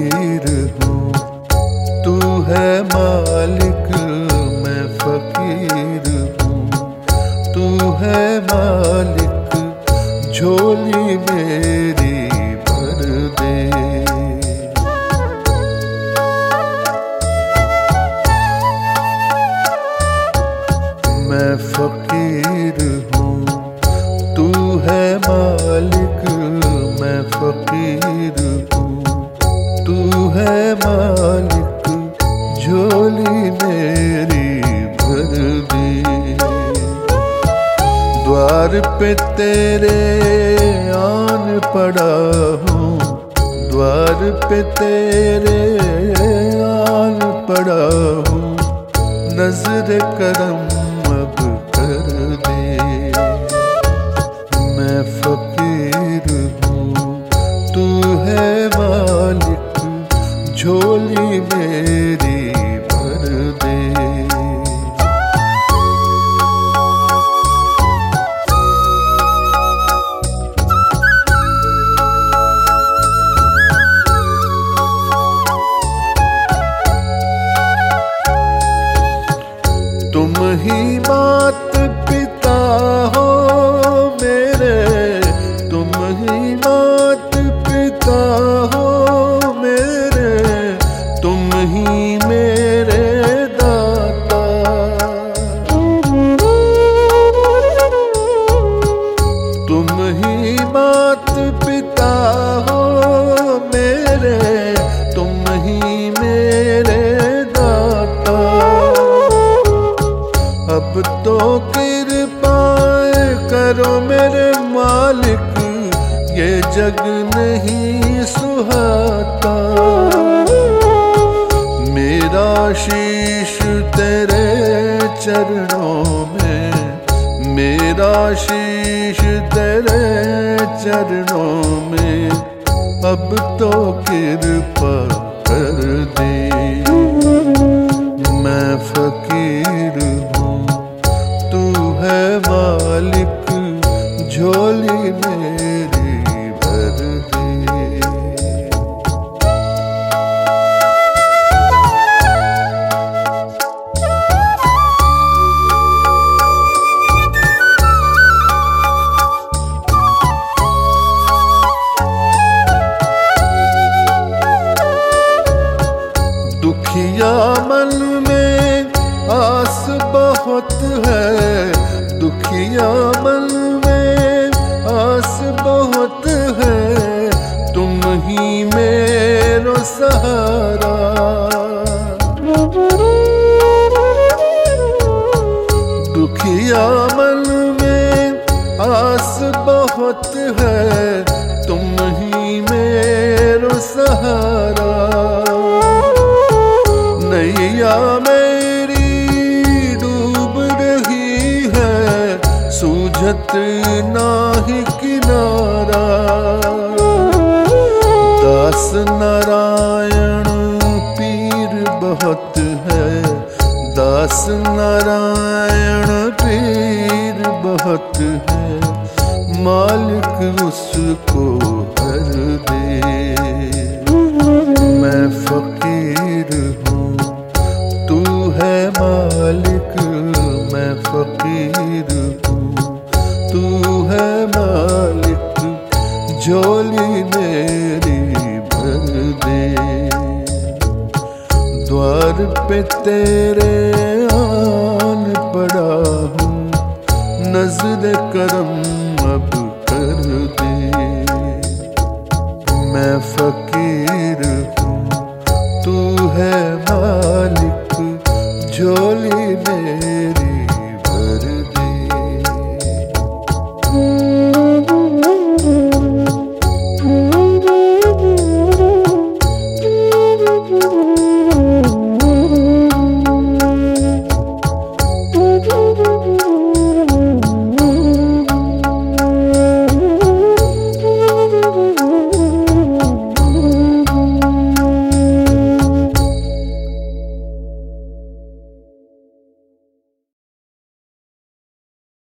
फकीर हूँ, तू है मालिक मैं फकीर हूँ। तू है मालिक झोली मेरी भर दे। मैं फकीर हूँ, तू है मालिक मैं फकीर हूँ। तू है मालिक झोली मेरी भर दे। द्वार पे तेरे आन पड़ा हूँ, द्वार पे तेरे आन पड़ा हूँ। नजर करम अब कर दे। मैं फकीर हूँ, तू है मालिक झोली मेरी भर दे। तुम ही मात पिता हो मेरे, तुम ही मात पिता हो मेरे। तुम ही मेरे दाता, तुम ही मात पिता हो मेरे। तुम ही मेरे दाता। अब तो कृपाएं करो मेरे मालिक, ये जग नहीं सुहाता। मेरा शीश तेरे चरणों में, मेरा शीश तेरे चरणों में। अब तो कृपा कर दे। मैं फकीर हूँ, तू है मालिक झोली मेरी भर दे। दुखिया मन में आस बहुत है, दुखिया मन में आस बहुत है। तुम ही मेरो सहारा। दुखिया मन में आस बहुत है, तुम ही मेरो सहारा। नैया मेरी डूब रही है, सूझत नाही किनारा। दास नारायण पीर बहुत है, दास नारायण पीर बहुत है। मालिक उसको हर दे। मैं फकीर हूँ, तू है मालिक मैं फकीर हूँ। तू है मालिक झोली मेरी भर दे। द्वार पे तेरे आन पड़ा हूँ, नज़्र करम अब कर दे। मैं फकीर हूँ, तू है मालिक झोली मेरी